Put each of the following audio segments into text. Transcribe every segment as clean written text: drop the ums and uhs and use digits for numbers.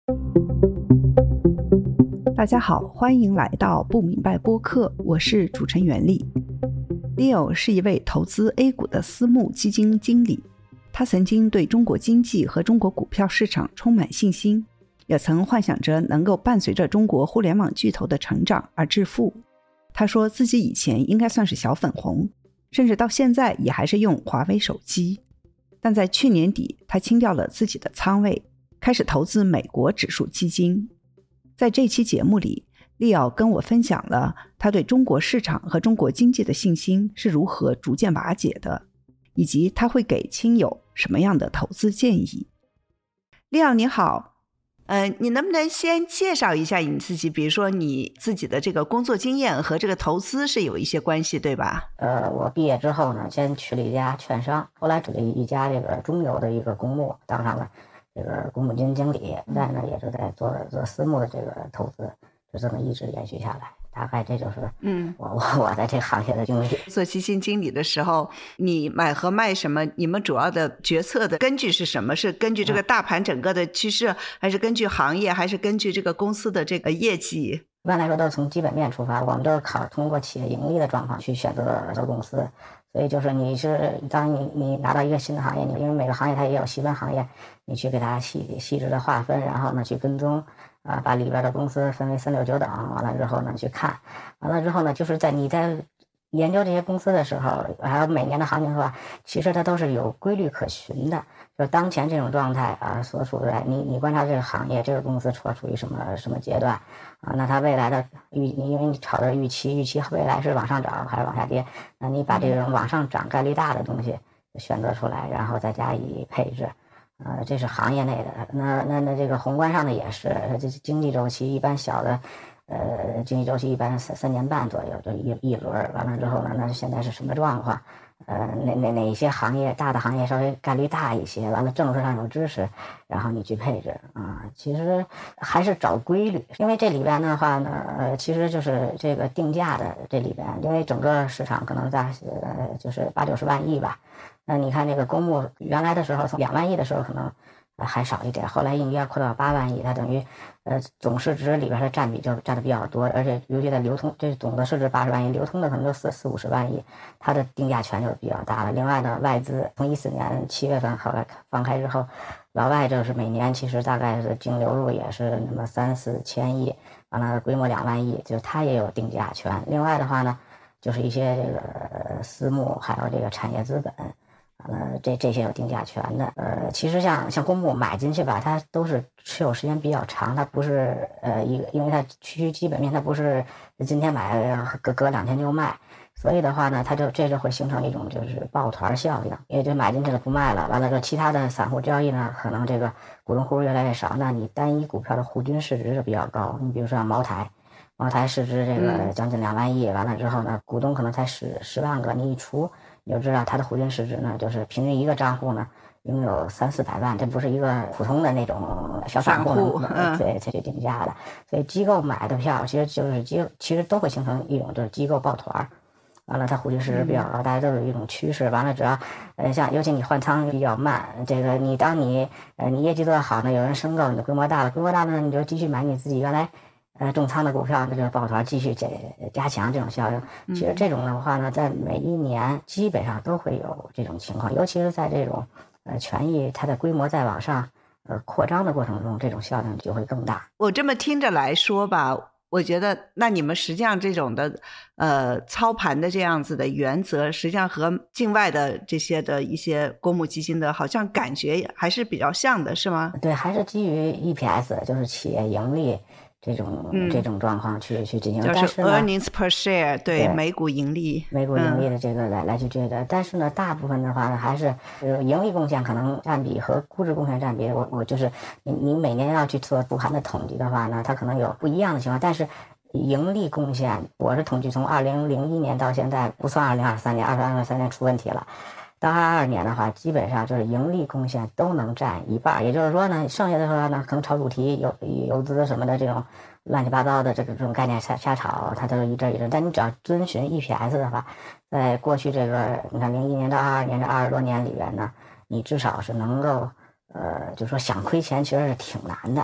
大家好，欢迎来到不明白播客，我是主持人袁丽。Leo 是一位投资 A 股的私募基金经理，他曾经对中国经济和中国股票市场充满信心，也曾幻想着能够伴随着中国互联网巨头的成长而致富。他说自己以前应该算是小粉红，甚至到现在也还是用华为手机，但在去年底他清掉了自己的仓位，开始投资美国指数基金。在这期节目里，利奥跟我分享了他对中国市场和中国经济的信心是如何逐渐瓦解的，以及他会给亲友什么样的投资建议。利奥你好，你能不能先介绍一下你自己？比如说你自己的这个工作经验和这个投资是有一些关系，对吧？ 我毕业之后呢，先去了一家券商，后来去了一家这个中游的一个公募，当上了这个公募基金经理，现在呢也是在做私募的这个投资，就这么一直延续下来。大概这就是我在这个行业的经历。 做基金经理的时候，你买和卖什么？你们主要的决策的根据是什么？是根据这个大盘整个的趋势，还是根据行业，还是根据这个公司的这个业绩？ 一般来说都是从基本面出发，我们都是通过企业盈利的状况去选择公司。所以就是当你拿到一个新的行业，因为每个行业它也有细分行业，你去给它细致的划分，然后呢去跟踪把里边的公司分为3、6、9等，完了之后呢去看，完了之后呢就是你在研究这些公司的时候，还有每年的行情的话，其实它都是有规律可循的。就当前这种状态所处在你观察这个行业，这个公司处于什么阶段那它未来的因为你炒的预期未来是往上涨还是往下跌，那你把这种往上涨概率大的东西选择出来，然后再加以配置。这是行业内的。那这个宏观上的也是，这经济周期一般小的。经济周期一般3年半左右就一轮，完了之后呢，那现在是什么状况？哪一些行业大的行业稍微概率大一些，完了政策上有支持，然后你去配置其实还是找规律，因为这里边的话呢，其实就是这个定价的这里边，因为整个市场可能在就是8、90万亿吧。那你看这个公募原来的时候从2万亿的时候可能还少一点，后来应该扩到8万亿，它等于总市值里边的占比就占的比较多，而且尤其在流通，这总的市值80万亿，流通的可能就4、50万亿，它的定价权就是比较大了。另外呢，外资从14年7月份后来放开之后，老外就是每年其实大概是净流入也是那么3、4千亿，完了规模2万亿，就它也有定价权。另外的话呢，就是一些这个私募还有这个产业资本。这些有定价权的，其实像公募买进去吧，它都是持有时间比较长，它不是因为它趋基本面，它不是今天买隔2天就卖，所以的话呢，这就会形成一种就是抱团效应，也就买进去了不卖了，完了之后其他的散户交易呢，可能这个股东户越来越少，那你单一股票的户均市值就比较高，你比如说像茅台市值这个将近2万亿，完了之后呢，股东可能才10万个，你一除。你就知道它的户均市值呢，就是平均一个账户呢拥有3、400万，这不是一个普通的那种小散户对才去定价的。所以机构买的票其实都会形成一种就是机构抱团，完了它户均市值比较高，大家都有一种趋势。完了只要像尤其你换仓比较慢，这个当你业绩做得好呢，有人申购，你的规模大了呢，你就继续买你自己原来重仓的股票，那就是抱团继续加强这种效应。其实这种的话呢，在每一年基本上都会有这种情况，尤其是在这种权益它的规模在往上扩张的过程中，这种效应就会更大。 我这么听着来说吧，我觉得那你们实际上这种的操盘的这样子的原则，实际上和境外的这些的一些公募基金的好像感觉还是比较像的，是吗？ 对，还是基于 EPS， 就是企业盈利这种状况去进行， 就是 earnings per share， 对，每股盈利的这个来去追的。但是呢，大部分的话呢，还是盈利贡献可能占比和估值贡献占比，我就是你每年要去做复盘的统计的话呢，它可能有不一样的情况，但是盈利贡献，我是统计从2001年到现在，不算2023年，2023年出问题了。到22年的话，基本上就是盈利贡献都能占1半，也就是说呢，剩下的时候呢，可能炒主题、游资什么的这种乱七八糟的这种概念瞎炒，它都是一阵一阵。但你只要遵循 EPS 的话，在过去这个你看01年到22年这20多年里边呢，你至少是能够就是说想亏钱其实是挺难的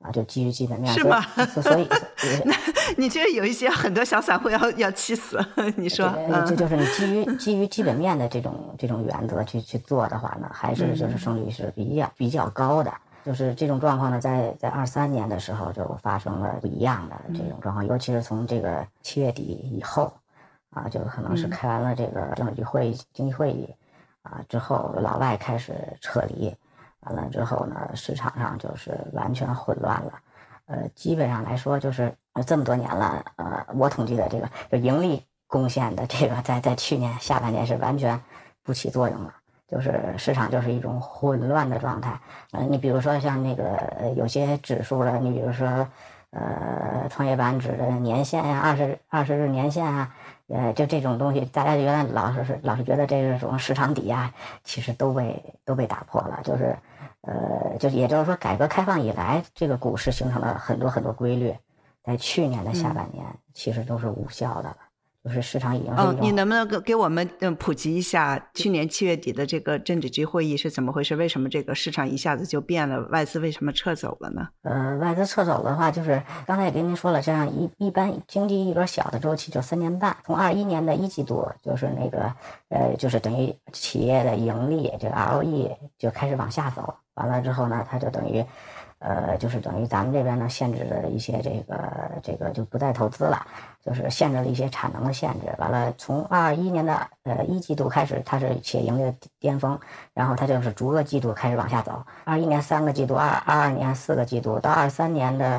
就基于基本面。 是吗？ 所以那你这有一些很多小散户要气死。你说， 这就是你基于基本面的这种原则去做的话呢，还是就是胜率是比较高的。就是这种状况呢，在23年的时候就发生了不一样的这种状况，尤其是从这个7月底以后就可能是开完了这个政治局会议、经济会议之后，老外开始撤离，完了之后呢，市场上就是完全混乱了。基本上来说，就是这么多年了，我统计的这个就盈利贡献的这个，在去年下半年是完全不起作用了。就是市场就是一种混乱的状态，你比如说像那个有些指数的，你比如说创业板指的年线呀、20日年线啊，就这种东西，大家原来老是觉得这种市场底压其实都被打破了，就是也就是说，改革开放以来，这个股市形成了很多规律，在去年的下半年其实都是无效的了。就是市场已经是你能不能给我们普及一下去年7月底的这个政治局会议是怎么回事？为什么这个市场一下子就变了？外资为什么撤走了呢？ 外资撤走的话，就是刚才也跟您说了，这样一般经济一轮小的周期就3年半，从21年的1季度，就是那个就是等于企业的盈利这个 ROE 就开始往下走，完了之后呢，它就等于就是等于咱们这边呢限制了一些这个就不再投资了，就是限制了一些产能的限制。完了，从21年的1季度开始，它是企业盈利的巅峰，然后它就是逐个季度开始往下走。21年3个季度，22年4个季度，到23年的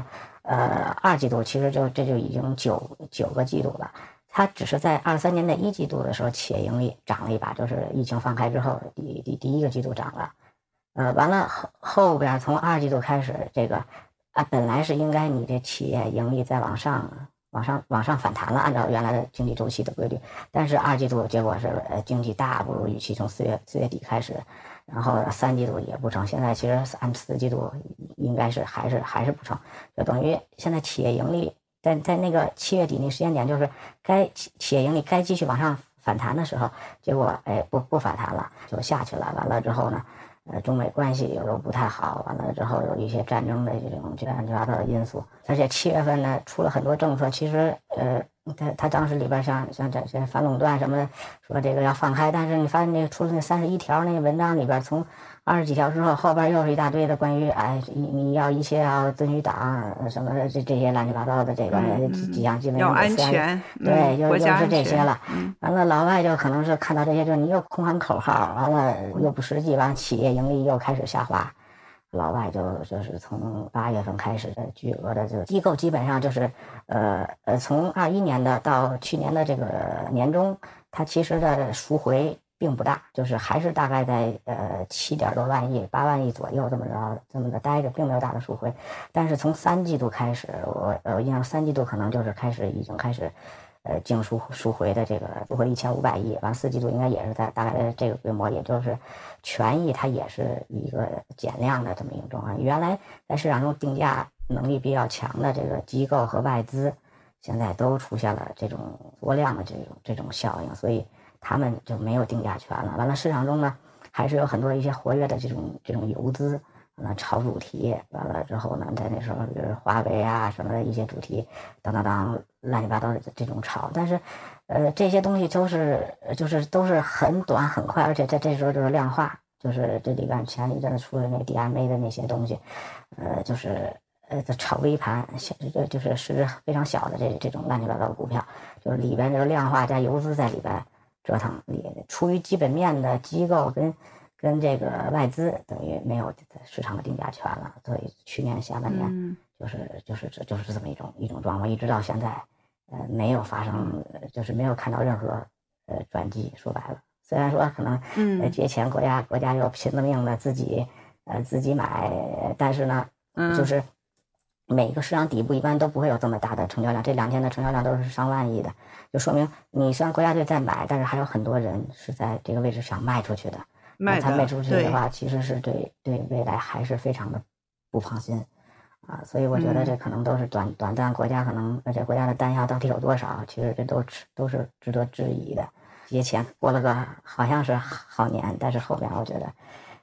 2季度，其实这就已经九个季度了。它只是在23年的1季度的时候，企业盈利涨了一把，就是疫情放开之后第一个季度涨了。完了后边从2季度开始，这个本来是应该你这企业盈利再往上反弹了，按照原来的经济周期的规律，但是2季度结果是经济大不如预期，从4月底开始，然后3季度也不成，现在其实按4季度应该是还是不成，就等于现在企业盈利在那个7月底那时间点，就是该企业盈利该继续往上反弹的时候，结果不反弹了，就下去了。完了之后呢，中美关系又不太好，完了之后有一些战争的这种乱七八糟的因素，而且7月份呢出了很多政策，其实他当时里边像这些反垄断什么的，说这个要放开，但是你发现那个出了那31条那个文章里边，从20几条之后，后边又是一大堆的关于你要一切要遵循党什么这些乱七八糟的这个几项基本要安全， 对，又是这些了。完了，老外就可能是看到这些，就是你又空喊口号，完了又不实际，完了企业盈利又开始下滑。老外就是从8月份开始的巨额的这个机构，基本上就是从21年的到去年的这个年中，它其实的赎回并不大，就是还是大概在7点多万亿、8万亿左右这么的待着，并没有大的赎回。但是从3季度开始，我印象3季度可能就是已经开始净赎回的这个赎回1500亿，完4季度应该也是在大概这个规模，也就是权益它也是一个减量的这么一种状况。原来在市场中定价能力比较强的这个机构和外资，现在都出现了这种缩量的这种效应，所以他们就没有定价权了。完了，市场中呢还是有很多一些活跃的这种游资。炒主题，完了之后呢，在那时候比如华为啊什么的一些主题，等乱七八糟的这种炒，但是，这些东西都是很短很快，而且在这时候就是量化，就是这里边前一阵出的那个 DMA 的那些东西，就是炒微盘，就是市值非常小的这种乱七八糟的股票，就是里边就是量化加游资在里边折腾，出于基本面的机构跟这个外资等于没有市场的定价权了，所以去年下半年就是这么一种状况，一直到现在，没有发生，就是没有看到任何转机。说白了，虽然说可能借钱国家又拼了命的自己买，但是呢，就是每个市场底部一般都不会有这么大的成交量，这2天的成交量都是上万亿的，就说明你虽然国家队在买，但是还有很多人是在这个位置想卖出去的。他卖出去的话，其实是对未来还是非常的不放心所以我觉得这可能都是短暂，国家可能而且国家的弹药到底有多少，其实这都是值得质疑的。这些钱过了个好像是好年，但是后边我觉得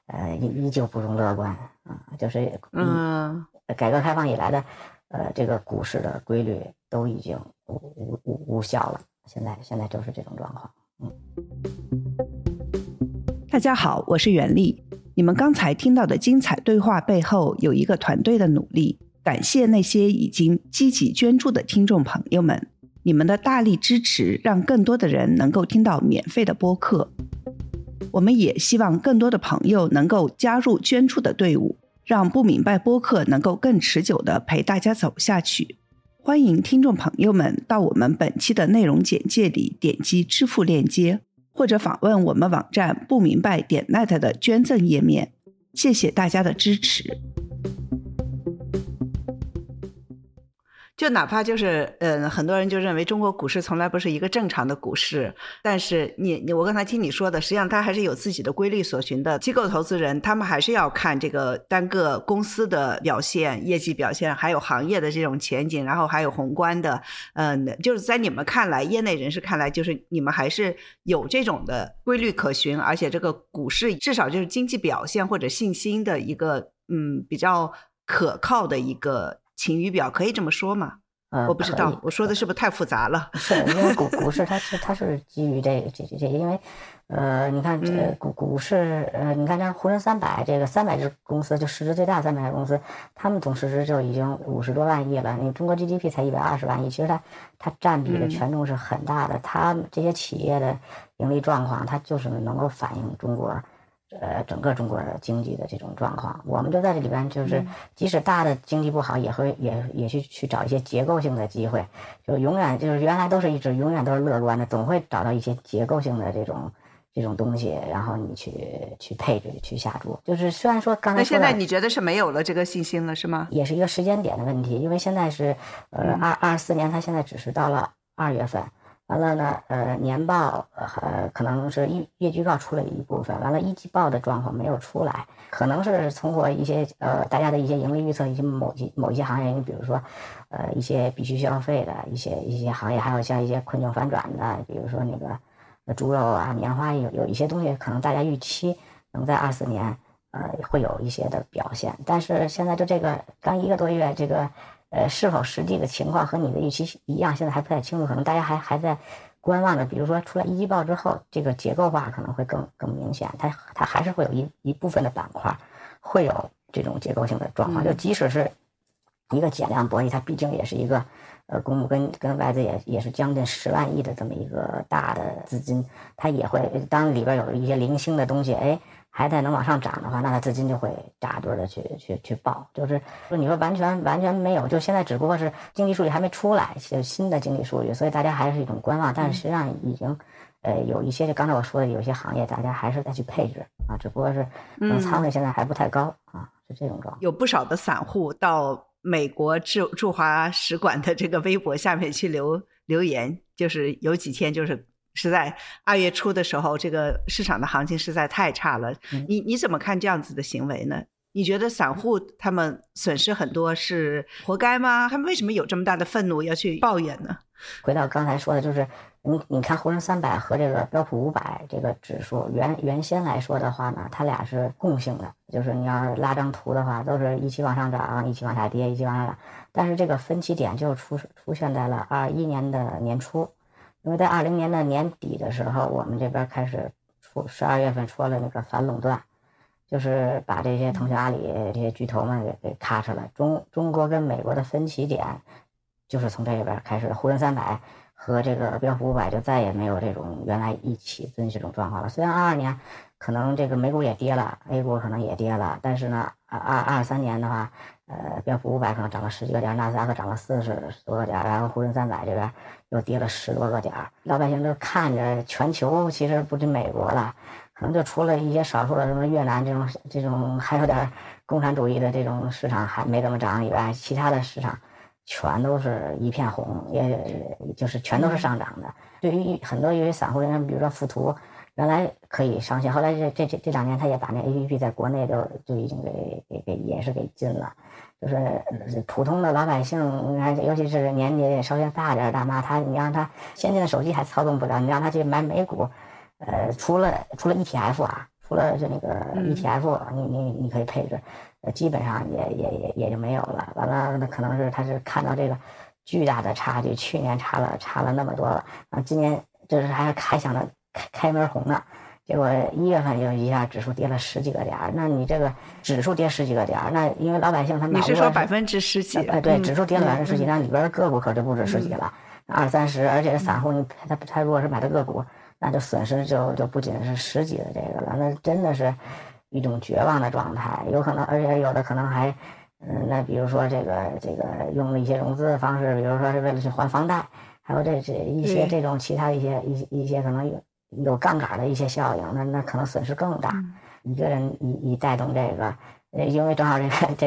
依旧不容乐观就是改革开放以来的这个股市的规律都已经无效了，现在就是这种状况。 大家好，我是袁丽。你们刚才听到的精彩对话背后有一个团队的努力，感谢那些已经积极捐助的听众朋友们，你们的大力支持让更多的人能够听到免费的播客。我们也希望更多的朋友能够加入捐助的队伍，让不明白播客能够更持久地陪大家走下去。欢迎听众朋友们到我们本期的内容简介里点击支付链接，或者访问我们网站不明白.net 的捐赠页面。谢谢大家的支持。就哪怕就是很多人就认为中国股市从来不是一个正常的股市，但是我刚才听你说的，实际上它还是有自己的规律所循的。机构投资人他们还是要看这个单个公司的表现、业绩表现，还有行业的这种前景，然后还有宏观的就是在你们看来，业内人士看来，就是你们还是有这种的规律可循，而且这个股市至少就是经济表现或者信心的一个比较可靠的一个晴雨表，可以这么说吗？我不知道我说的是不是太复杂了？ 是因为股市它是基于这因为你看股市你看这沪深300这个300只公司，就市值最大300家公司，他们总市值就已经50多万亿了。你中国 GDP 才120万亿，其实它占比的权重是很大的。它这些企业的盈利状况，它就是能够反映中国整个中国经济的这种状况。我们就在这里边，就是即使大的经济不好，也会也去找一些结构性的机会，就永远就是原来都是永远都是乐观的，总会找到一些结构性的这种东西，然后你去配置去下注。就是虽然说刚才说的， 那现在你觉得是没有了这个信心了是吗？ 也是一个时间点的问题，因为现在是24年，它现在只是到了2月份。完了呢，年报可能是月季报出了一部分，完了一季报的状况没有出来，可能是通过一些大家的一些盈利预测，一些某一些行业，你比如说一些必须消费的一些行业，还有像一些困境反转的，比如说那个猪肉啊、棉花，有一些东西可能大家预期能在24年会有一些的表现，但是现在就这个刚1个多月这个。是否实际的情况和你的预期一样，现在还不太清楚，可能大家还在观望着。比如说出来一季报之后，这个结构化可能会更明显，它还是会有一部分的板块会有这种结构性的状况。就即使是一个减量博弈，它毕竟也是一个公募跟外资也是将近10万亿的这么一个大的资金，它也会当里边有一些零星的东西，还在能往上涨的话，那它资金就会扎堆的去报。就是说你说完全没有，就现在只不过是经济数据还没出来，就新的经济数据，所以大家还是一种观望。但是实际上已经有一些，就刚才我说的有些行业大家还是在去配置啊，只不过是仓位现在还不太高啊，是这种状况。 有不少的散户到美国驻华使馆的这个微博下面去留言，就是有几天就是实在2月初的时候，这个市场的行情实在太差了。你怎么看这样子的行为呢？你觉得散户他们损失很多是活该吗？他们为什么有这么大的愤怒要去抱怨呢？ 回到刚才说的，就是你看沪深300和这个标普500这个指数，原先来说的话呢，它俩是共性的，就是你要是拉张图的话，都是一起往上涨，一起往下跌，一起往下涨。但是这个分歧点就出现在了21年的年初。因为在20年的年底的时候，我们这边开始12月份出了那个反垄断，就是把这些腾讯、阿里这些巨头们给咔嚓了。中国跟美国的分歧点就是从这边开始，沪深300和这个标普500就再也没有这种原来一起分析这种状况了。虽然22年可能这个美股也跌了， A 股可能也跌了，但是呢23年的话标普500可能涨了10几个点，纳斯达克涨了40多个点，然后沪深300这边又跌了10多个点。老百姓都看着全球其实不止美国了，可能就除了一些少数的什么越南这种还有点共产主义的这种市场还没怎么涨以外，其他的市场全都是一片红，也就是全都是上涨的。对于很多散户人员，比如说富途原来可以上线，后来这2年他也把那 APP 在国内就已经给也是给禁了。就是普通的老百姓，你看，尤其是年纪稍微大点的大妈，你让她先进的手机还操纵不了，你让她去买美股，除了 ETF 啊， 除了就那个 ETF，你可以配置，基本上也就没有了。完了，那可能是他是看到这个巨大的差距，去年差了那么多了，今年就是还想着开门红呢。结果1月份就一下指数跌了10几个点，那你这个指数跌10几个点，那因为老百姓他买你是说10%几？ 对，指数跌了10%几，那里边的个股可就不止10几了，20-30，而且散户他如果是买的个股，那就损失就不仅是10几的这个了，那真的是一种绝望的状态，有可能，而且有的可能还，那比如说这个用了一些融资的方式，比如说是为了去还房贷，还有这一些这种其他一些可能有杠杆的一些效应，那可能损失更大。一个人一带动这个，因为正好这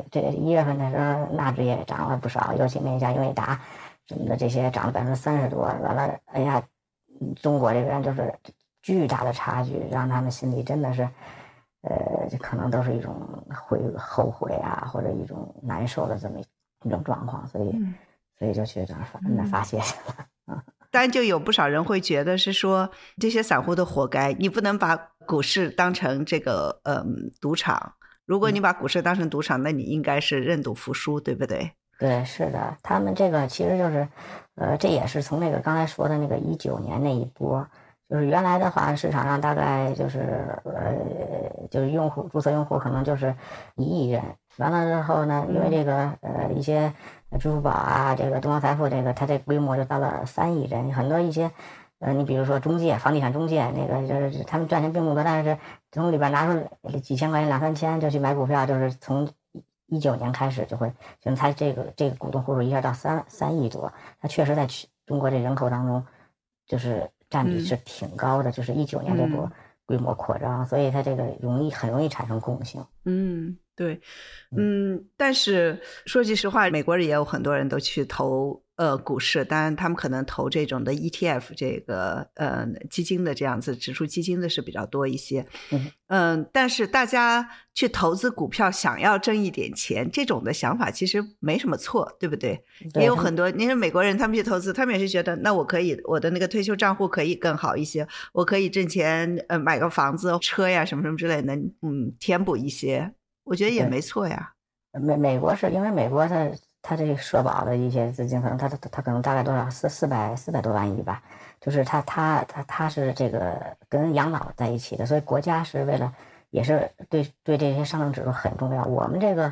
1月份的时候，纳指也涨了不少，尤其那家英伟达什么的这些涨了30%多，完了，哎呀，中国这边就是巨大的差距，让他们心里真的是，这可能都是一种后悔啊，或者一种难受的这么一种状况，所以就去这儿发泄去了。 当然就有不少人会觉得是说这些散户的活该，你不能把股市当成这个赌场，如果你把股市当成赌场，那你应该是认赌服输，对不对？ 对，是的，他们这个其实就是，这也是从那个刚才说的那个19年那一波，就是原来的话，市场上大概就是就是注册用户可能就是1亿人，完了之后呢，因为这个一些支付宝啊，这个东方财富这个它这规模就到了3亿人，很多一些你比如说中介、房地产中介，那个就是他们赚钱并不多，但是从里边拿出几千块钱、2-3千就去买股票，就是从19年开始就会，就是它这个股东户数一下到3亿多，它确实在中国这人口当中，就是占比是挺高的，就是19年这波规模扩张，所以它这个很容易产生共性。 对，但是说句实话，美国人也有很多人都去投股市，当然他们可能投这种的 ETF 这个基金的这样子指数基金的是比较多一些，但是大家去投资股票想要挣一点钱，这种的想法其实没什么错，对不对？也有很多你说美国人他们去投资，他们也是觉得那我可以我的那个退休账户可以更好一些，我可以挣钱买个房子车呀什么什么之类的，填补一些，我觉得也没错呀。 美国是因为美国它这个社保的一些资金可能它可能大概多少400多万亿吧，就是它是这个跟养老在一起的，所以国家是为了也是对这些上证指数很重要。我们这个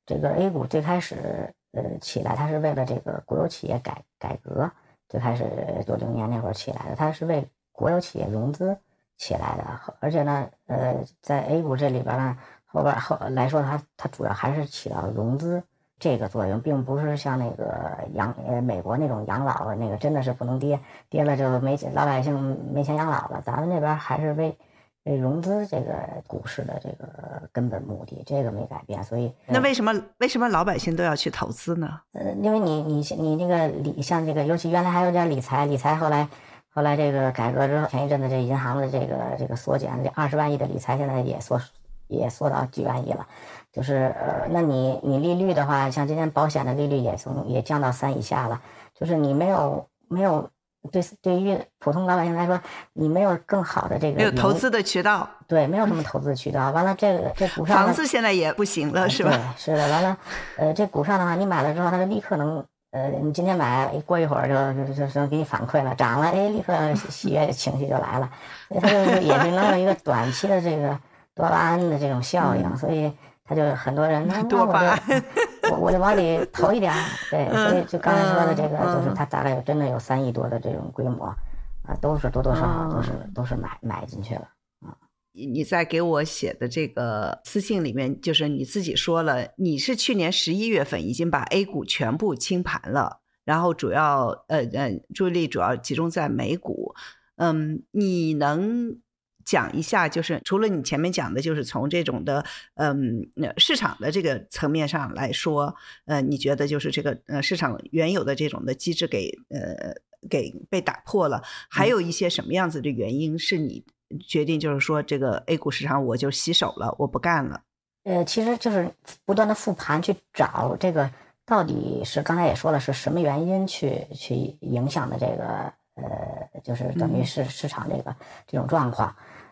A 股最开始起来，它是为了这个国有企业改革，最开始90年那会儿起来的，它是为国有企业融资起来的，而且呢在 A 股这里边呢后来说它主要还是起到融资这个作用，并不是像那个美国那种养老那个真的是不能跌了就老百姓没钱养老了，咱们这边还是为融资这个股市的这个根本目的，这个没改变。所以那为什么老百姓都要去投资呢？ 因为你那个像这个，尤其原来还有点理财，后来这个改革之后，前一阵子这银行的这个缩减20万亿的理财，现在也缩到几万亿了。就是那你利率的话，像今天保险的利率也降到3以下了，就是你没有对于普通老百姓来说，你没有更好的这个没有投资的渠道， 对，没有什么投资渠道。完了这股上房子现在也不行了，是吧？ 对，是的。完了这股上的话，你买了之后，它就立刻能你今天买，过一会儿就给你反馈了，涨了，立刻喜悦情绪就来了，所以它也是能有一个短期的这个多巴胺的这种效应，所以他就很多人多巴胺我就往里投一点，对，所以就刚才说的这个，就是它大概真的有3亿多的这种规模都是多少都是买进去了。 你在给我写的这个私信里面，就是你自己说了，你是去年11月份已经把 A 股全部清盘了，然后主要注意力主要集中在美股。你能讲一下，就是除了你前面讲的，就是从这种的市场的这个层面上来说，你觉得就是这个市场原有的这种的机制给被打破了，还有一些什么样子的原因是你决定就是说这个 A 股市场我就洗手了，我不干了？ 其实就是不断的复盘去找这个到底是刚才也说了是什么原因去影响的这个就是等于是市场这种状况。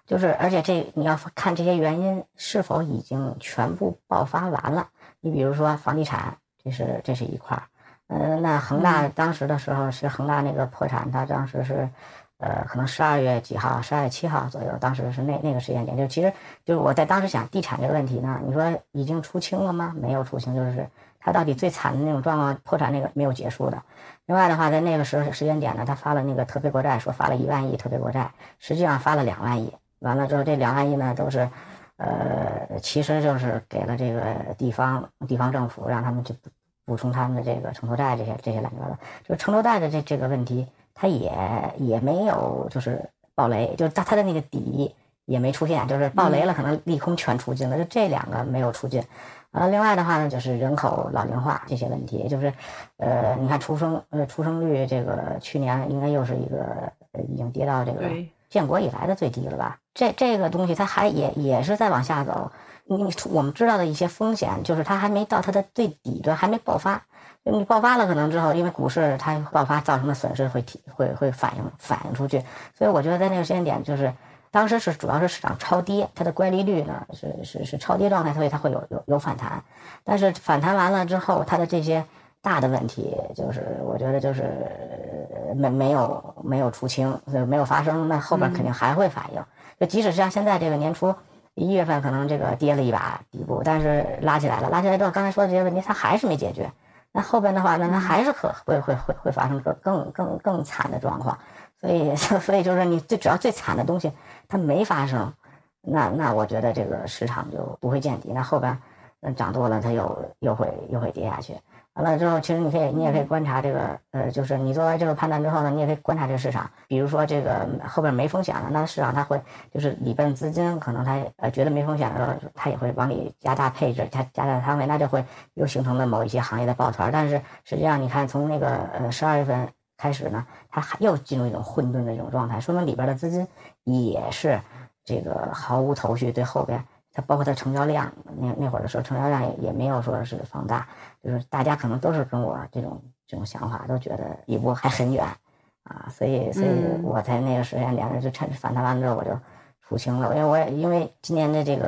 就是而且你要看这些原因是否已经全部爆发完了。你比如说房地产，这是一块儿，那恒大当时的时候是恒大那个破产，它当时是可能12月几号，12月7号左右，当时是那个时间点。就其实就是我在当时想地产这个问题呢，你说已经出清了吗？没有出清，就是它到底最惨的那种状况，破产那个没有结束的。另外的话，在那个时间点呢，他发了那个特别国债，说发了1万亿特别国债，实际上发了2万亿。完了之后，这2万亿呢都是，其实就是给了这个地方政府，让他们去补充他们的这个城投债这些乱七八糟。就是城投债的这个问题，它也没有就是爆雷，就是它的那个底也没出现，就是爆雷了，可能利空全出尽了，就这2个没有出尽。另外的话呢，就是人口老龄化这些问题，就是你看出生率这个去年应该又是一个已经跌到这个建国以来的最低了吧？这个东西它还也是在往下走。我们知道的一些风险，就是它还没到它的最底端，还没爆发。你爆发了，可能之后因为股市它爆发造成的损失会反映出去。所以我觉得在那个时间点，就是当时主要是市场超跌，它的乖离率呢是超跌状态，所以它会有反弹。但是反弹完了之后，它的这些大的问题，就是我觉得就是没有出清，没有发生，那后边肯定还会反应。就即使像现在这个年初1月份可能这个跌了一把底部，但是拉起来之后，刚才说的这些问题它还是没解决。那后边的话呢，它还是会发生更惨的状况。所以就是你只要最惨的东西它没发生，那我觉得这个市场就不会见底。那后边涨多了，它又会跌下去。完了之后，其实你也可以观察这个，就是你做完这个判断之后呢，你也可以观察这个市场。比如说这个后边没风险了，那市场它会就是里边资金可能它觉得没风险的时候，它也会往里加大配置，加大仓位，那就会又形成了某一些行业的抱团。但是实际上你看，从那个12月份开始呢，它又进入一种混沌的这种状态，说明里边的资金也是这个毫无头绪，对后边。它包括它成交量，那会儿的时候，成交量也没有说是放大，就是大家可能都是跟我这种想法，都觉得底部还很远啊，所以我在那个时间点就趁反弹完之后我就出清了，因为今年的这个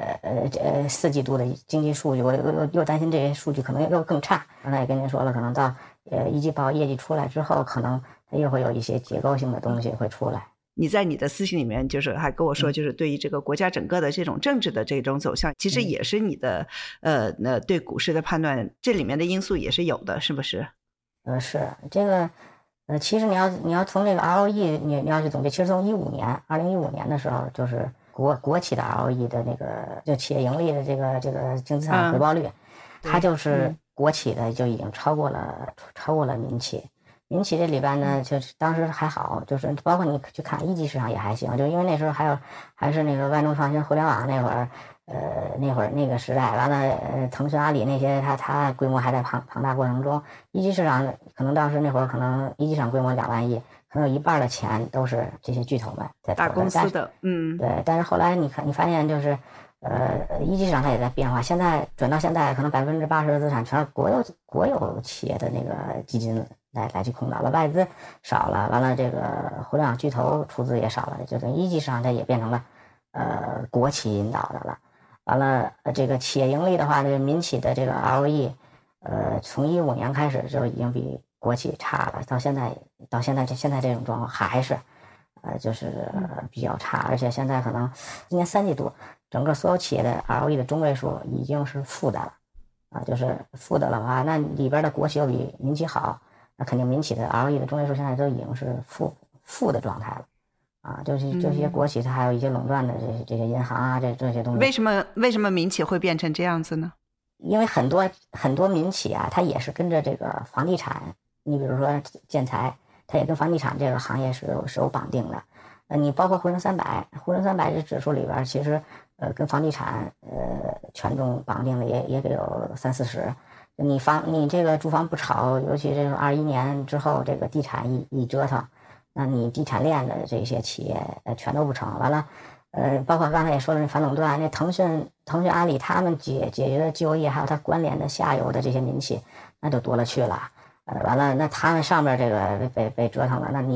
4季度的经济数据，我又担心这些数据可能又更差。刚才也跟您说了，可能到一季报业绩出来之后，可能它又会有一些结构性的东西会出来。 你在你的私信里面就是还跟我说，就是对于这个国家整个的这种政治的这种走向，其实也是你的对股市的判断，这里面的因素也是有的，是不是？ 是这个其实你要从这个 ROE 你要去总结，其实从2015年的时候，就是国企的 ROE 的那个就企业盈利的这个净资产回报率，它就是国企的就已经超过了民企。民企这里边呢，就是当时还好，就是包括你去看一级市场也还行，就因为那时候还是那个万众创新互联网那会儿，那个时代，完了腾讯、阿里那些，它规模还在庞大过程中，一级市场可能当时那会儿可能一级市场规模2万亿，可能有1半的钱都是这些巨头们在投的， 大公司的， 对，但是后来你发现就是。一级市场它也在变化，现在转到现在，可能80%的资产全是国有企业的那个基金来去控制了，外资少了，完了这个互联网巨头出资也少了，就等于一级市场它也变成了国企引导的了。完了这个企业盈利的话，这个民企的这个 ROE，从15年开始就已经比国企差了，到现在这种状况还是就是比较差，而且现在可能今年3季度。整个所有企业的 ROE 的中位数已经是负的了，就是负的话，那里边的国企又比民企好，那肯定民企的 ROE 的中位数现在都已经是负的状态了，就是这些国企它还有一些垄断的这些银行啊，这些东西。 为什么民企会变成这样子呢？ 因为很多民企啊，它也是跟着这个房地产，你比如说建材，它也跟房地产这个行业是有绑定的。你包括沪深300这指数里边，其实跟房地产权重绑定的也得有30-40%。你这个住房不炒，尤其这种21年之后，这个地产一折腾，那你地产链的这些企业全都不成。完了，包括刚才也说了那反垄断，那腾讯、阿里他们解决的就业，还有它关联的下游的这些民企，那就多了去了。完了，那他们上边这个被折腾了，那你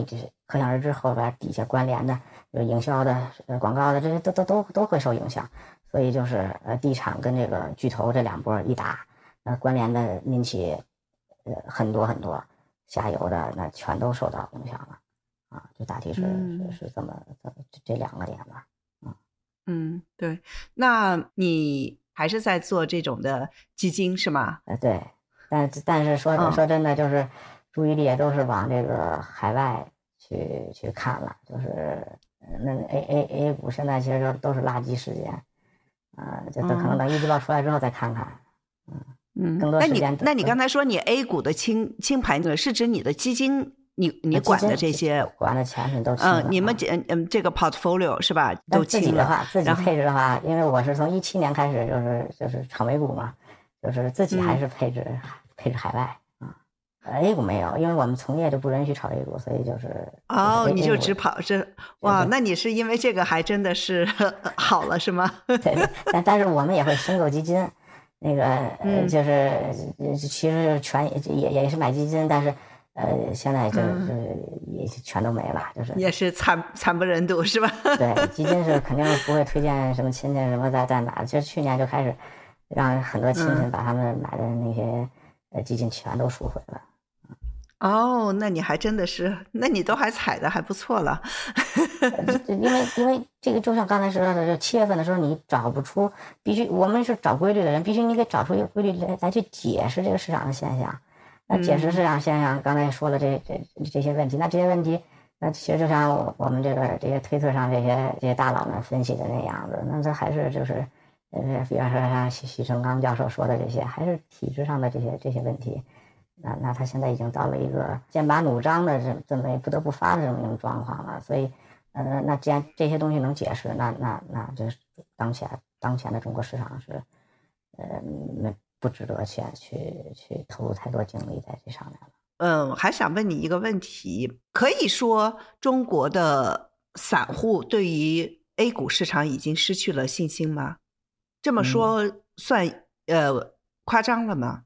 可想而知后边底下关联的有营销的、广告的这些都会受影响。所以就是地产跟这个巨头这两波一打，关联的民企很多很多，下游的那全都受到影响了啊，就大体是这么这两个点吧。 对，那你还是在做这种的基金是吗？ 对，但是说真的，就是注意力也都是往这个海外去看了，就是那 A 股现在其实都是垃圾时间，就可能等一季报出来之后再看看，更多时间。 那你刚才说你 A 股的清盘是指你的基金？你管的这些管的产品都清了， 你们这个 portfolio 是吧？都清了。 自己配置的话，因为我是从2017年开始就是炒美股嘛，就是自己还是配置海外A 股没有，因为我们从业就不允许炒 A 股，所以就是你就只跑这哇？那你是因为这个还真的是好了是吗？ 对，但是我们也会申购基金，那个就是其实也是买基金，但是。现在就也全都没了，就是也是惨不忍睹是吧？ 对，基金是肯定不会推荐什么亲戚什么在哪，就去年就开始让很多亲戚把他们买的那些基金全都赎回了。 那你还真的是，那你都还踩的还不错了。 因为这个就像刚才说的，就7月份的时候你找不出，我们是找规律的人，必须你给找出一个规律来去解释这个市场的现象。那解释市场现象，刚才说了这些问题，那这些问题，那其实就像我们这些推特上这些大佬们分析的那样子，那这还是就是比方说像许成刚教授说的这些，还是体制上的这些问题。那他现在已经到了一个剑拔弩张的这么不得不发的这么一种状况了。所以那既然这些东西能解释，那就是当前的中国市场是不值得去投入太多精力在这上面了。 还想问你一个问题，可以说中国的散户对于 A 股市场已经失去了信心吗？这么说算夸张了吗？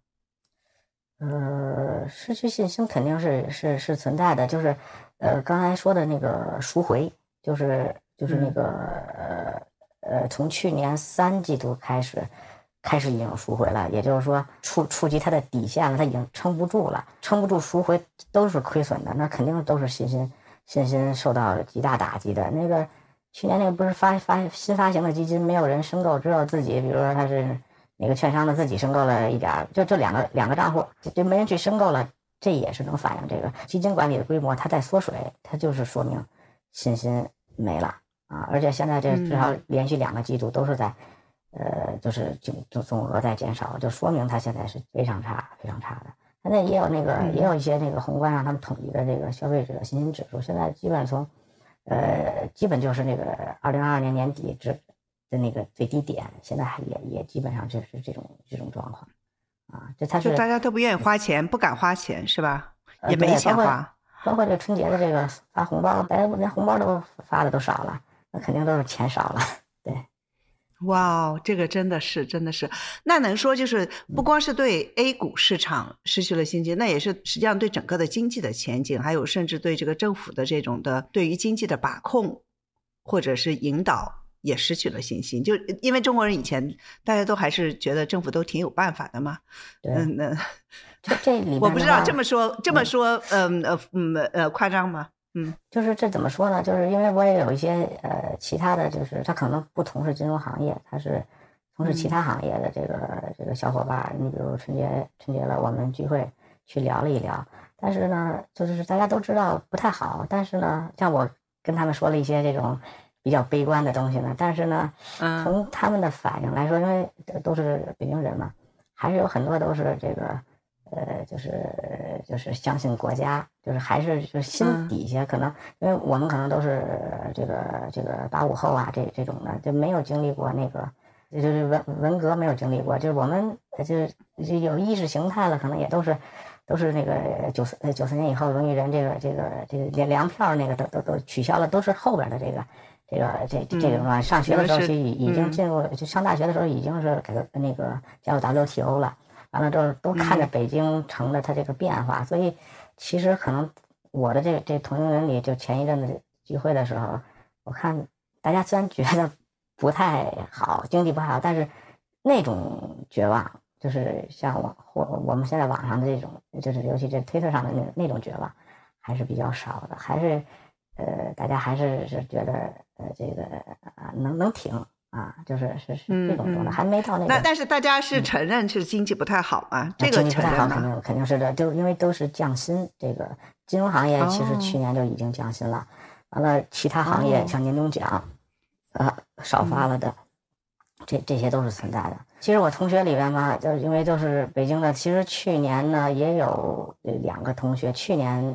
失去信心肯定是存在的，就是刚才说的那个赎回，就是那个从去年3季度开始已经赎回了，也就是说触及它的底线了，它已经撑不住了，撑不住赎回都是亏损的，那肯定都是信心受到极大打击的。那个去年那个不是新发行的基金没有人申购，只有自己，比如说他是哪个券商的自己申购了一点，就这两个账户就没人去申购了，这也是能反映这个基金管理的规模它在缩水，它就是说明信心没了而且现在这至少连续2个季度都是在就是总额在减少，就说明它现在是非常差的。现在也有一些那个宏观上他们统计的这个消费者信心指数，现在基本基本就是那个2022年年底的那个最低点，现在也基本上就是这种状况就大家都不愿意花钱，不敢花钱是吧？也没钱花， 包括这春节的这个发红包，大家连红包都发的都少了，那肯定都是钱少了。对。 哇，这个真的是，那能说就是不光是对 A 股市场失去了信心，那也是实际上对整个的经济的前景，还有甚至对这个政府的这种的对于经济的把控或者是引导也失去了信心。就因为中国人以前大家都还是觉得政府都挺有办法的嘛。 这里面我不知道这么说夸张吗？ 就是这怎么说呢？就是因为我也有一些其他的，就是他可能不从事金融行业，他是从事其他行业的这个小伙伴，你比如春节了，我们聚会去聊了一聊，但是呢，就是大家都知道不太好，但是呢，像我跟他们说了一些这种比较悲观的东西呢，但是呢，从他们的反应来说，因为都是北京人嘛，还是有很多都是这个。就是相信国家，就是还是就是心底下可能，因为我们可能都是这个85后这种的，就没有经历过那个，就是文革没有经历过，就是我们就有意识形态了，可能也都是那个94年以后文艺人这个粮票那个都取消了，都是后边的这种上学的时候就已经进入，就上大学的时候已经是改革那个加入 WTO 了。完了之后都看着北京城的它这个变化，所以其实可能我的这同龄人里，就前一阵子聚会的时候，我看大家虽然觉得不太好，经济不太好，但是那种绝望，就是像我们现在网上的这种，就是尤其这推特上的那种绝望，还是比较少的，还是大家还是觉得这个能挺啊，是这种状态，还没到那个。 但是大家是承认是经济不太好嘛？这个经济不太好肯定是的，就因为都是降薪，这个金融行业其实去年就已经降薪了，完了其他行业像年终奖，少发了的，这些都是存在的。其实我同学里边嘛，就因为都是北京的，其实去年呢也有2个同学，去年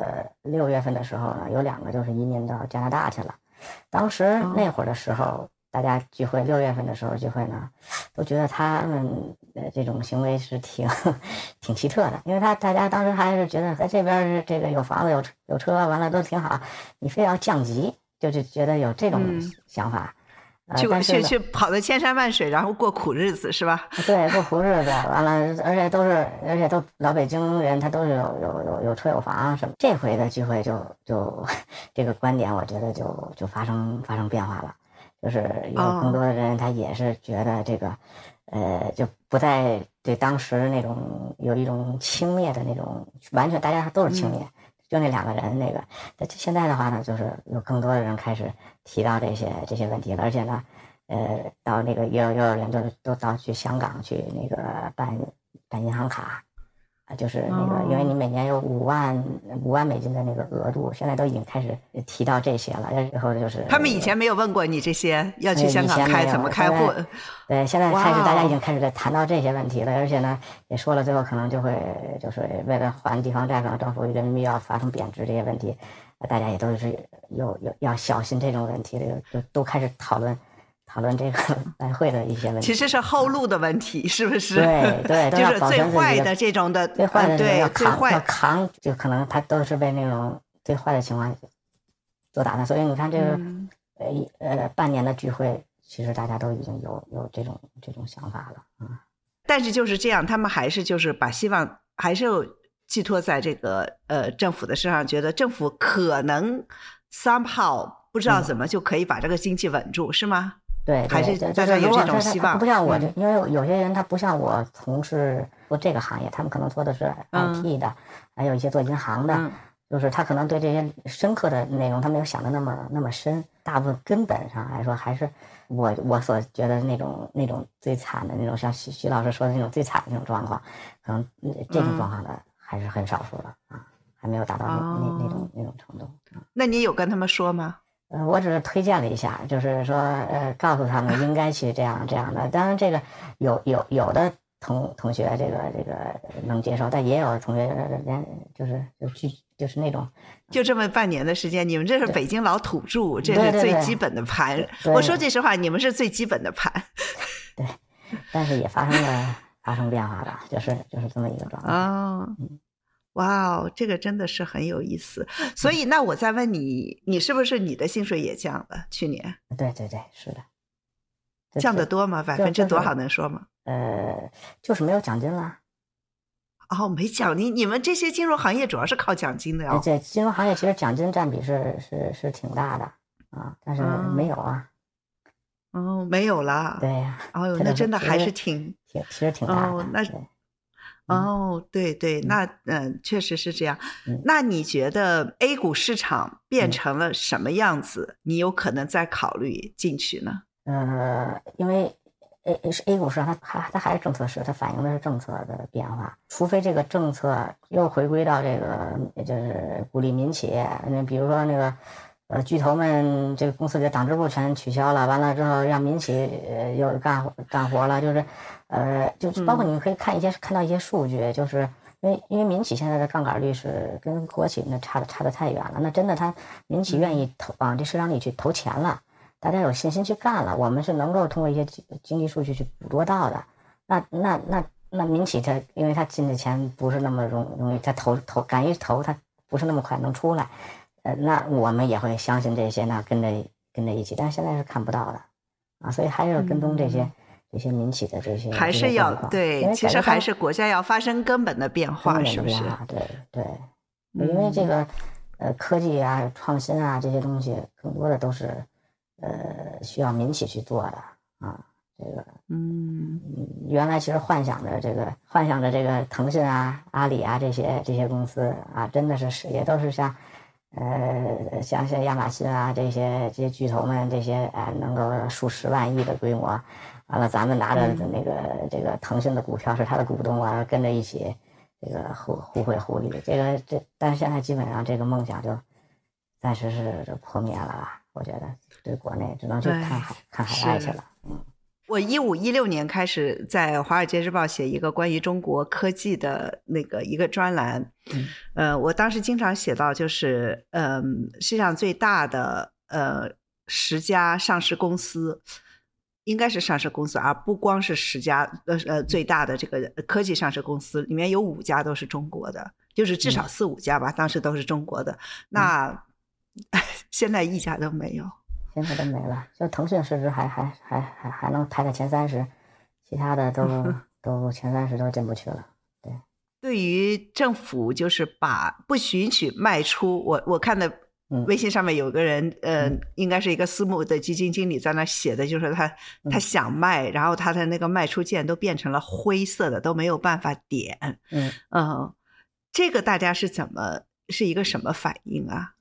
6月份的时候呢，有2个就是移民到加拿大去了。当时那会儿的时候，大家聚会6月份的时候聚会呢，都觉得他们这种行为是挺奇特的，因为大家当时还是觉得在这边这个有房子有车，完了都挺好，你非要降级，就觉得有这种想法。 去跑到千山万水，然后过苦日子是吧？ 对，过苦日子，完了，而且都老北京人，他都是有车有房什么。这回的聚会就这个观点，我觉得就发生变化了，就是有更多的人他也是觉得这个，就不再对当时那种有一种轻蔑的那种，完全大家都是轻蔑。就那2个人那个，现在的话呢，就是有更多的人开始提到这些问题了，而且呢，到那个幼儿园都到去香港去那个办银行卡，就是那个，因为你每年有5万美金的那个额度，现在都已经开始提到这些了。然后就是他们以前没有问过你这些要去香港怎么开户？ 对，现在开始大家已经开始在谈到这些问题了，而且呢，也说了最后可能就会就是为了还地方债，可能政府人民币要发生贬值这些问题，大家也都是要小心这种问题，都开始讨论这个来会的一些问题， 其实是后路的问题，是不是？ 对， 就是最坏的这种的， 最坏的对， 要扛，就可能他都是被那种最坏的情况做打算。所以你看这个半年的聚会，其实大家都已经有这种想法了啊。 但是就是这样，他们还是就是把希望还是寄托在这个政府的身上，觉得政府可能 somehow 不知道怎么就可以把这个经济稳住，是吗？ 对， 还是大家有这种希望。 不像我，因为有些人他不像我从事做这个行业，他们可能做的是 IT 的，还有一些做银行的，就是他可能对这些深刻的内容他没有想的那么深。大部分根本上来说，还是我所觉得那种最惨的那种，像徐老师说的那种最惨的那种状况，可能这种状况的还是很少数的啊，还没有达到那种程度。 那你有跟他们说吗？ 我只是推荐了一下，就是说告诉他们应该去这样的。当然，这个有的同学这个能接受，但也有同学连就是那种， 就这么半年的时间，你们这是北京老土著，这是最基本的盘。我说句实话，你们是最基本的盘。 对，但是也发生变化了，就是这么一个状态。 哇哦，这个真的是很有意思。所以那我再问你，你是不是你的薪水也降了？去年？ 对，是的。 降得多吗？%多少能说吗？ 就是没有奖金了。 哦，没奖金，你们这些金融行业主要是靠奖金的这金融行业其实奖金占比是挺大的啊，但是没有啊。 没有了。 对呀。 那真的还是其实挺大的。 对，那确实是这样。那你觉得 A 股市场变成了什么样子？你有可能再考虑进去呢？ 因为 A 股市场它还是政策市，它反映的是政策的变化。除非这个政策又回归到这个就是鼓励民企，比如说那个巨头们这个公司里的党支部全取消了，完了之后让民企又干活了，就是就是包括你可以看到一些数据，就是因为民企现在的杠杆率是跟国企那差得太远了，那真的民企愿意往这市场里去投钱了，大家有信心去干了，我们是能够通过一些经济数据去捕捉到的。那民企因为他进的钱不是那么容易，他敢于投，他不是那么快能出来。那我们也会相信这些，那跟着一起，但是现在是看不到的啊，所以还是要跟踪这些民企的这些， 还是要对，其实还是国家要发生根本的变化，是不是？ 对。 因为这个科技啊、创新啊这些东西，更多的都是需要民企去做的啊。这个原来其实幻想着这个腾讯啊、阿里啊这些公司啊，真的是也都是像亚马逊啊这些巨头们这些能够数十万亿的规模，完了咱们拿着那个这个腾讯的股票是他的股东啊，跟着一起这个互惠互利，但是现在基本上这个梦想就暂时是破灭了吧？我觉得对国内只能去看海外去了。 我15-16年开始在《华尔街日报》写一个关于中国科技的那个一个专栏，我当时经常写到，就是世界上最大的10家上市公司，应该是上市公司，而不光是10家最大的这个科技上市公司里面有5家都是中国的，就是至少4-5家吧，当时都是中国的。那现在1家都没有。 现在都没了，就腾讯市值还能排在前30，其他的都前30都进不去了。 对于政府就是不允许卖出，我看的微信上面有个人应该是一个私募的基金经理在那写的，就是他想卖，然后他的那个卖出键都变成了灰色的，都没有办法点。这个大家是一个什么反应啊？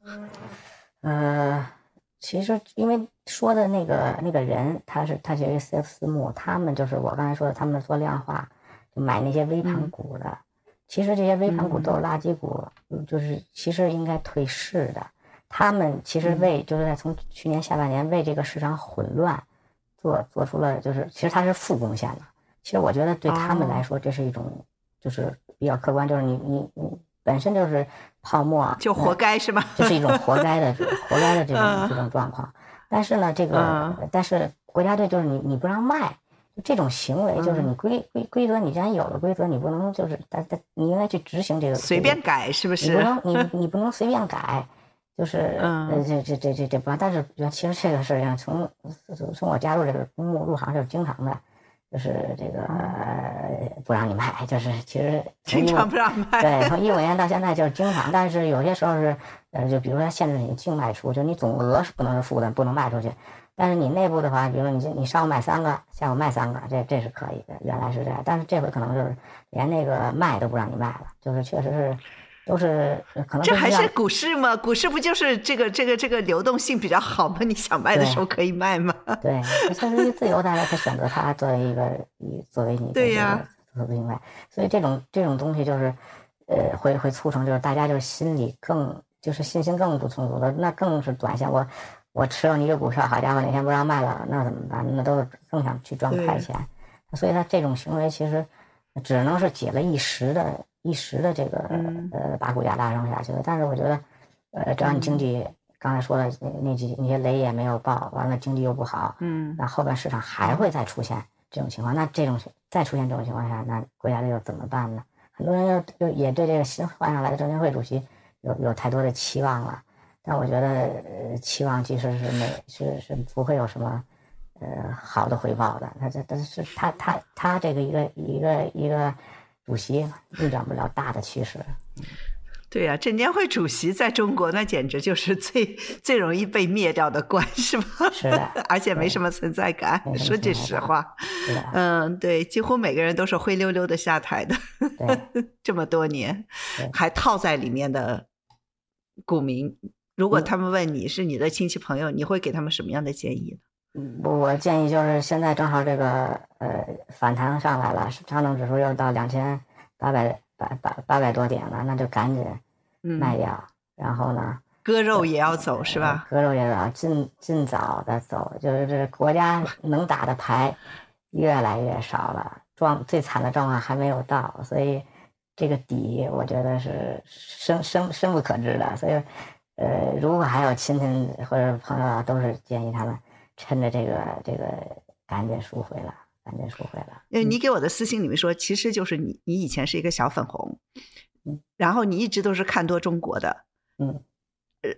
其实因为说的那个人，他是一个 CF 私募，他们就是我刚才说的，他们做量化，就买那些微盘股的。其实这些微盘股都是垃圾股，就是其实应该退市的。他们其实就是在从去年下半年为这个市场混乱做出了，就是其实它是负贡献的。其实我觉得对他们来说，这是一种就是比较客观，就是你本身就是泡沫， 就活该是吧？ 这是一种活该的这种状况。但是呢，但是国家队就是你不让卖，这种行为就是你规则，你既然有了规则，你不能就是你应该去执行这个， 随便改是不是？ 你不能随便改，就是这不让。但是其实这个事情从我加入这个公募入行就是经常的。就是这个不让你卖，就是其实经常不让卖。 对，从15年到现在就是经常，但是有些时候是就比如说限制你净卖出，就你总额是不能是负的，不能卖出去。但是你内部的话，比如说你上午买3个，下午卖3个，这是可以的，原来是这样。但是这回可能就是连那个卖都不让你卖了，就是确实是。都是可能这还是股市吗？股市不就是这个流动性比较好吗？你想卖的时候可以卖吗？ 对，它是一个自由，大家才选择它作为你对呀， 作为卖。所以这种东西就是会促成就是大家就是心里就是信心更不充足的，那更是短线。我持有你一个股票，好家伙，哪天不让卖了，那怎么办？那都是更想去赚快钱。所以他这种行为其实只能是解了一时的这个把股价拉升下去了。但是我觉得只要你经济刚才说的那些雷也没有爆，完了经济又不好，那后边市场还会再出现这种情况。那再出现这种情况下，那国家队又怎么办呢？很多人也对这个新换上来的证监会主席有太多的期望了，但我觉得期望其实是不会有什么好的回报的。他这个一个主席逆转不了大的趋势。 对呀，证监会主席在中国那简直就是最容易被灭掉的官，是吧？ 是的， 而且没什么存在感。说句实话，对，几乎每个人都是灰溜溜的下台的。这么多年，还套在里面的股民，如果他们问你是你的亲戚朋友，你会给他们什么样的建议呢？ 我建议就是现在正好这个反弹上来了，上证指数又到2800多点了，那就赶紧卖掉，然后呢割肉也要走是吧？ 割肉也要尽早的走，就是这国家能打的牌越来越少了，最惨的状况还没有到，所以这个底我觉得是深不可知的。所以如果还有亲戚或者朋友啊，都是建议他们趁着这个赶紧赎回了。 你给我的私信里面说，其实就是你以前是一个小粉红，然后你一直都是看多中国的，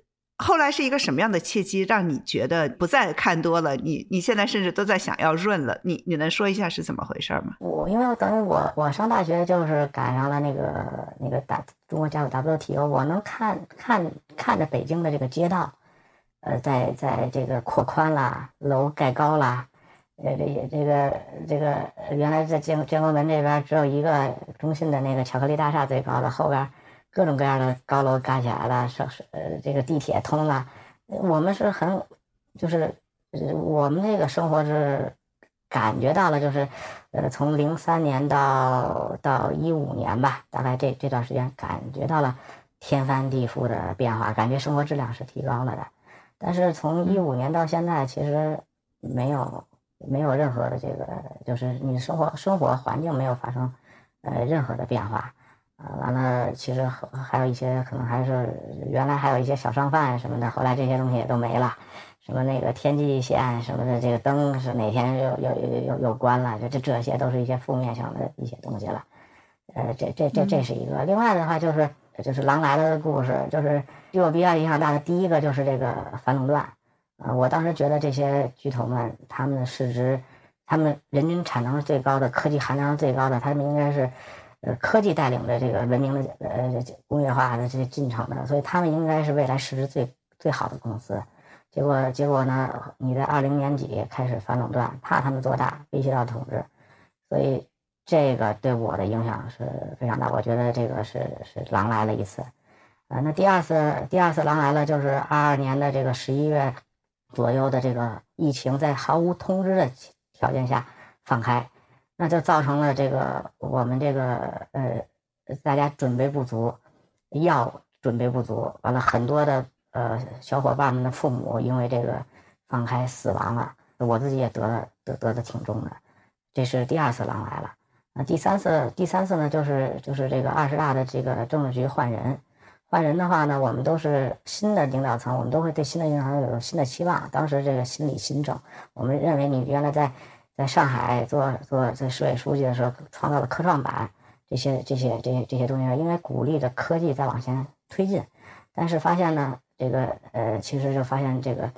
后来是一个什么样的契机让你觉得不再看多了，你现在甚至都在想要润了？你能说一下是怎么回事吗？ 因为等于我上大学就是赶上了那个中国加入 WTO， 我能看着北京的这个街道，在这个扩宽啦，楼盖高啦，这个原来在建国门这边只有一个中信的那个巧克力大厦最高的，后边各种各样的高楼盖起来了，这个地铁通了，我们是很就是我们这个生活是感觉到了，就是从03年到15年吧，大概这段时间感觉到了天翻地覆的变化，感觉生活质量是提高了的。但是从15年到现在，其实没有任何的这个，就是你生活环境没有发生任何的变化。完了，其实还有一些可能还是原来还有一些小商贩什么的，后来这些东西也都没了。什么那个天际线什么的，这个灯是哪天又关了，这些都是一些负面上的一些东西了。这是一个。另外的话就是狼来了的故事，就是对我比较影响大的第一个就是这个反垄断。我当时觉得这些巨头们，他们的市值，他们人均产能是最高的，科技含量是最高的，他们应该是科技带领着这个文明的工业化的这些进程的，所以他们应该是未来市值最好的公司。结果呢，你在20年底开始反垄断，怕他们做大，威胁到统治，所以这个对我的影响是非常大。我觉得这个是狼来了一次。那第二次狼来了就是22年的这个11月左右的这个疫情，在毫无通知的条件下放开，那就造成了这个我们这个大家准备不足，药准备不足，完了很多的小伙伴们的父母因为这个放开死亡了，我自己也得的挺重的，这是第二次狼来了。第三次呢，就是这个20大的这个政治局换人的话呢，我们都是新的领导层，我们都会对新的领导层有新的期望。当时这个心理新政，我们认为你原来在上海做在市委书记的时候创造了科创板，这些东西，因为鼓励着科技在往前推进，但是发现呢，这个其实就发现这个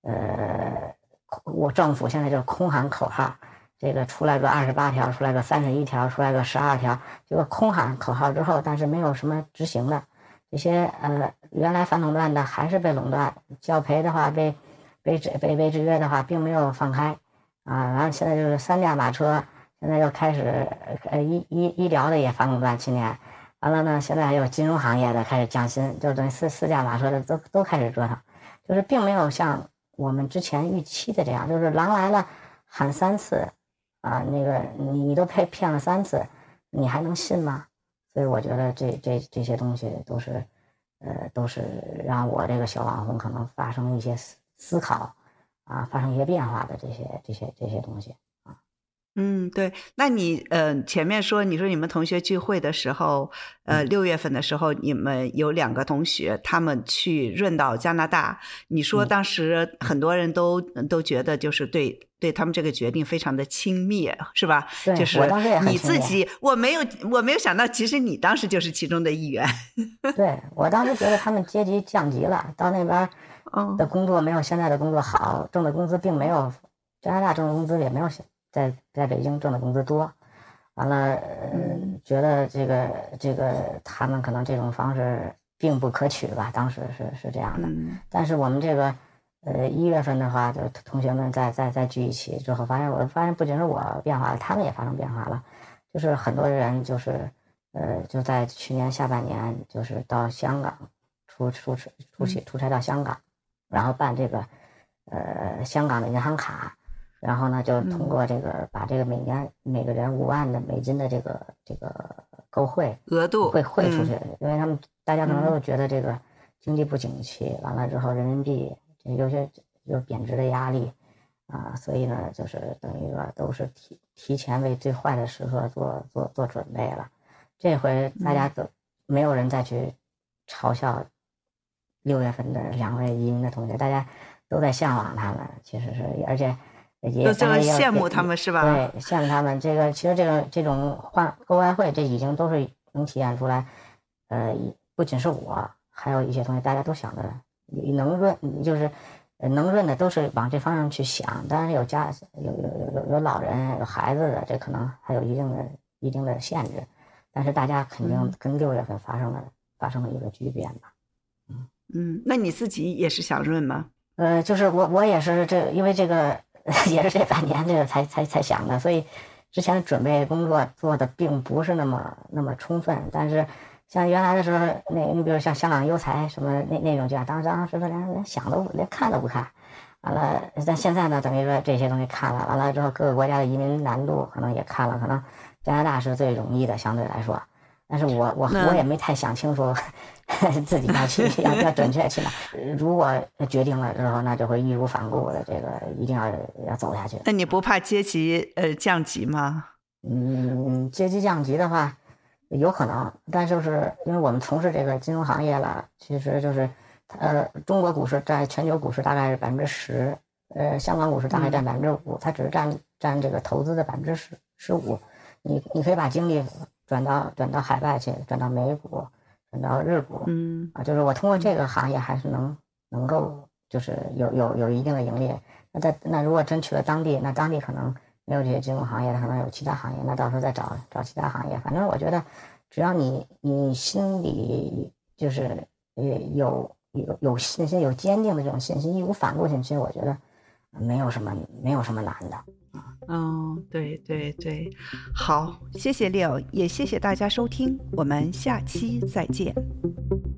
我政府现在就空喊口号，这个出来个28条，出来个31条，出来个12条，这个空喊口号之后，但是没有什么执行的。这些原来反垄断的还是被垄断，教培的话被制约的话，并没有放开啊。然后现在就是3驾马车，现在又开始医疗的也反垄断7年，完了呢，现在还有金融行业的开始降薪，就等于四驾马车的都开始折腾，就是并没有像我们之前预期的这样，就是狼来了喊3次啊，那个你都骗了3次，你还能信吗？所以我觉得这些东西都是让我这个小网红可能发生一些思考啊，发生一些变化的这些东西啊。 对，那你前面你说你们同学聚会的时候，6月份的时候，你们有2个同学他们去润到加拿大，你说当时很多人都觉得就是对他们这个决定非常的轻蔑，是吧？ 对， 就是你自己，我没有想到，其实你当时就是其中的一员。 对，我当时觉得他们阶级降级了，到那边的工作没有现在的工作好，挣的工资并没有加拿大挣的工资也没有在北京挣的工资多，完了觉得这个他们可能这种方式并不可取吧，当时是这样的。但是我们这个1月份的话，就同学们再聚一起之后，我发现不仅是我变化了，他们也发生变化了，就是很多人就是就在去年下半年就是到香港出差到香港，然后办这个香港的银行卡。然后呢，就通过这个把这个每年每个人5万的美金的这个购汇额度会汇出去，因为他们大家可能都觉得这个经济不景气，完了之后人民币有贬值的压力啊，所以呢，就是等于说都是提前为最坏的时刻做准备了。这回大家都没有人再去嘲笑6月份的2位移民的同学，大家都在向往他们，其实是而且。 也羡慕他们是吧？ 对，羡慕他们。其实这种购外汇，这已经都是能体现出来。不仅是我，还有一些同学，大家都想的你能润，你就是能润的都是往这方向去想。当然有老人有孩子的，这可能还有一定的限制，但是大家肯定跟6月份发生了一个巨变吧。 那你自己也是想润吗？ 就是我也是因为这个也是这半年这个才想的，所以之前的准备工作做的并不是那么充分。但是像原来的时候，你比如像香港优才什么那种剧啊，当时连想都连看都不看。完了，但现在呢，等于说这些东西看了，完了之后各个国家的移民难度可能也看了，可能加拿大是最容易的相对来说。但是我也没太想清楚自己要去要准确去哪。如果决定了之后，那就会义无反顾的，这个一定要走下去。 那你不怕阶级降级吗？ 阶级降级的话有可能，但是因为我们从事这个金融行业了，其实就是中国股市在全球股市大概是10%，香港股市大概占5%，它只是占这个投资的15%。你可以把精力转到海外去，转到美股，转到日股，就是我通过这个行业还是能够就是有一定的盈利。那如果真去了当地，那当地可能没有这些金融行业，可能有其他行业，那到时候再找其他行业。反正我觉得，只要你心里就是有信心，有坚定的这种信心，义无反顾进去，我觉得没有什么难的。 对，好，谢谢 Leo， 也谢谢大家收听，我们下期再见。